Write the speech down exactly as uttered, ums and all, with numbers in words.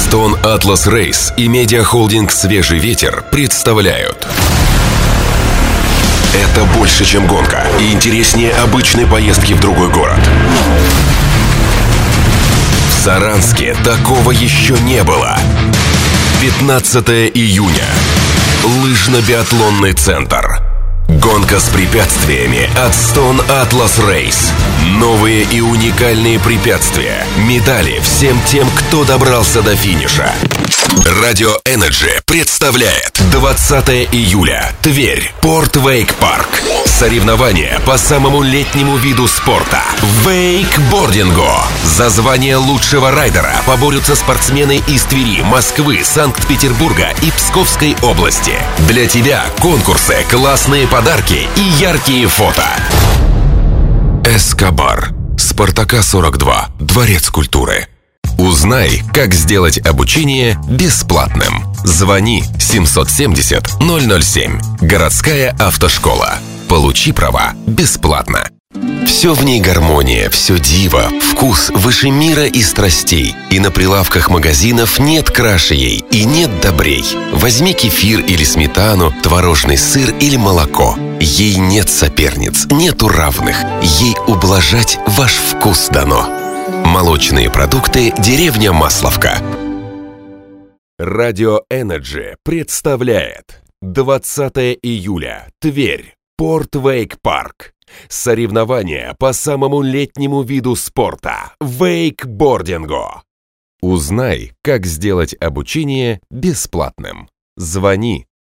Астон Атлас Рейс и медиахолдинг «Свежий ветер» представляют. Это больше, чем гонка, и интереснее обычной поездки в другой город. В Саранске такого еще не было. пятнадцатого июня. Лыжно-биатлонный центр. Гонка с препятствиями от Астон Атлас Рейс. Новые и уникальные препятствия. Медали всем тем, кто добрался до финиша. Радио Energy представляет двадцатого июля. Тверь. Порт Вейк-парк. Соревнования по самому летнему виду спорта. Вейкбордингу. За звание лучшего райдера поборются спортсмены из Твери, Москвы, Санкт-Петербурга и Псковской области. Для тебя конкурсы, классные подарки и яркие фото. Эскобар. Спартака сорок два. Дворец культуры. Узнай, как сделать обучение бесплатным. Звони семьсот семьдесят ноль ноль семь. Городская автошкола. Получи права бесплатно. Все в ней гармония, все диво, вкус выше мира и страстей. И на прилавках магазинов нет краше ей и нет добрей. Возьми кефир или сметану, творожный сыр или молоко. Ей нет соперниц, нету равных. Ей ублажать ваш вкус дано. Молочные продукты «Деревня Масловка». Радио Energy представляет двадцатого июля. Тверь. Порт Вейк-парк. Соревнования по самому летнему виду спорта. Вейкбордингу. Узнай, как сделать обучение бесплатным. Звони